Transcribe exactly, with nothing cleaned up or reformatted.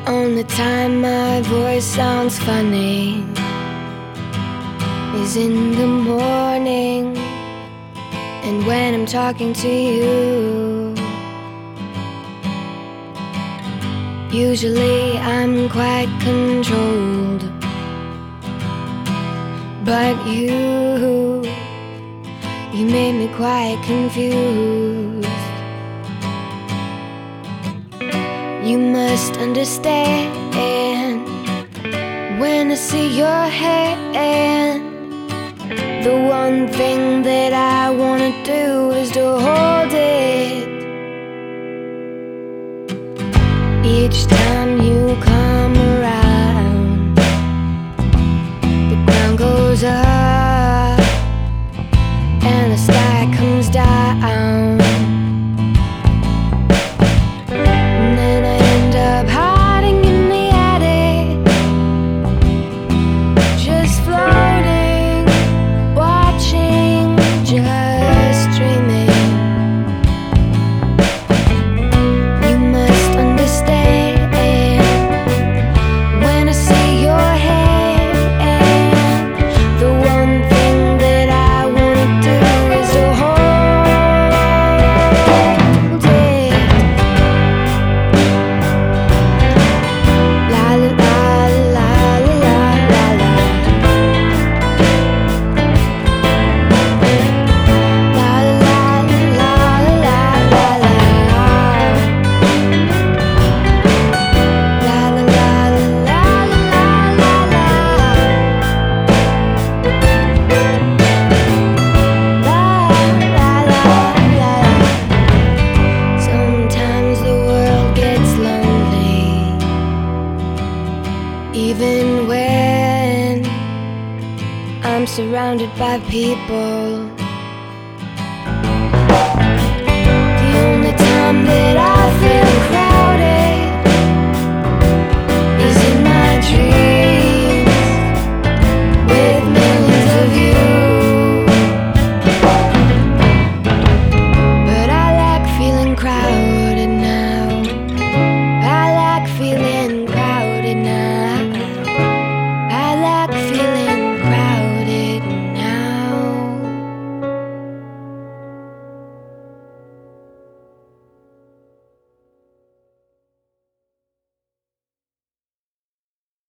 Only time my voice sounds funny is in the morning, and when I'm talking to you. Usually I'm quite controlled, but you, you made me quite confused. You must understand, when I see your hand, the one thing that I wanna do is to hold it. Each time you come around, the ground goes up and the sky comes down. And then I end up hiding in the attic, just floating, watching, just dreaming. You must understand, when I see your hand, the one thing that I wanna do is to hold it. La la la la la la la. La la la la la la. La la la la la la la. Sometimes the world gets lonely, even when I'm surrounded by people.